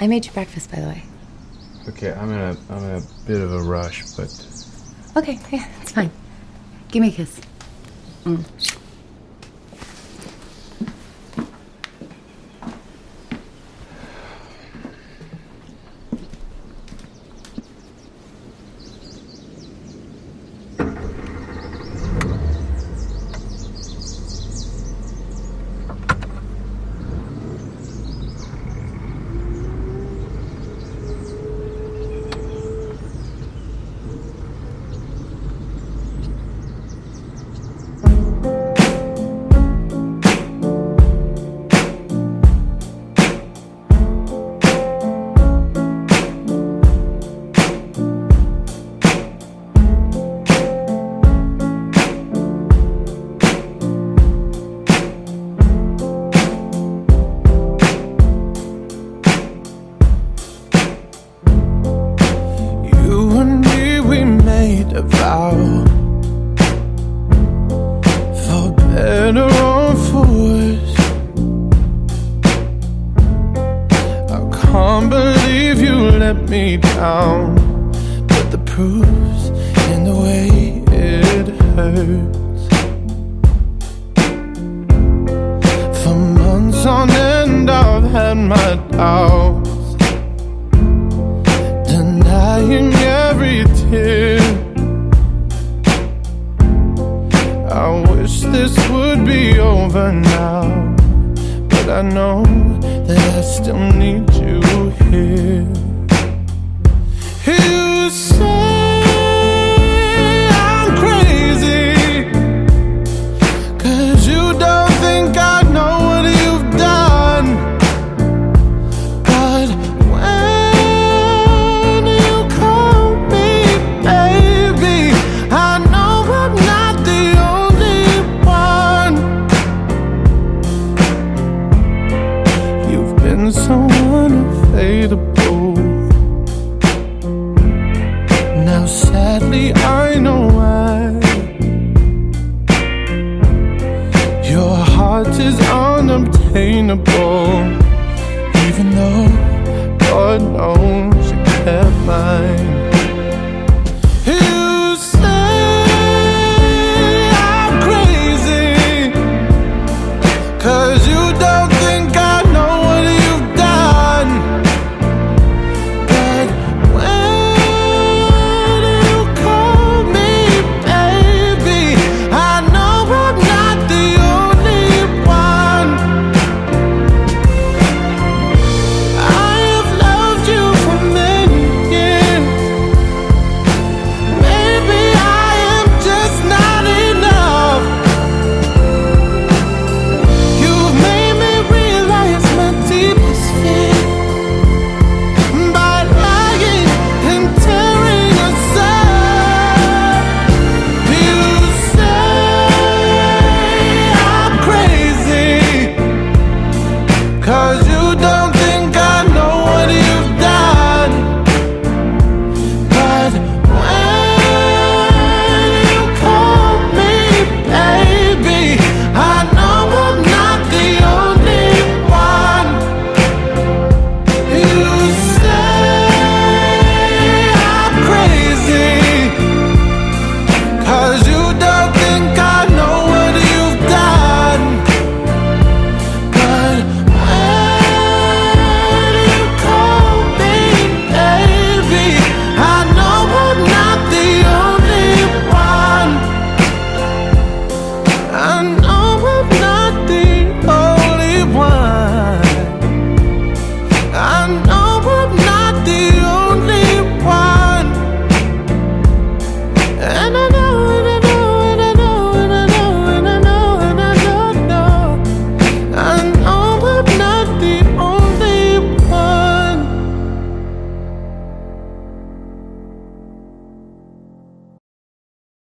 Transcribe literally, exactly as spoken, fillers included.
I made you breakfast, by the way. Okay, I'm in a I'm in a bit of a rush, but Okay, yeah, it's fine. Give me a kiss. Mm. A vow, for better or for worse. I can't believe you let me down, but the proof's in the way it hurts. For months on end I've had my doubts, denying every tear. I wish this would be over now, but I know that I still need you here. You say I'm crazy, 'cause you don't think I know what you've done. But when you call me baby, I know I'm not the only one. You've been so unavailable. Now sadly I know why. Your heart is unobtainable, even though God knows you kept mine. You say I'm crazy, 'cause you don't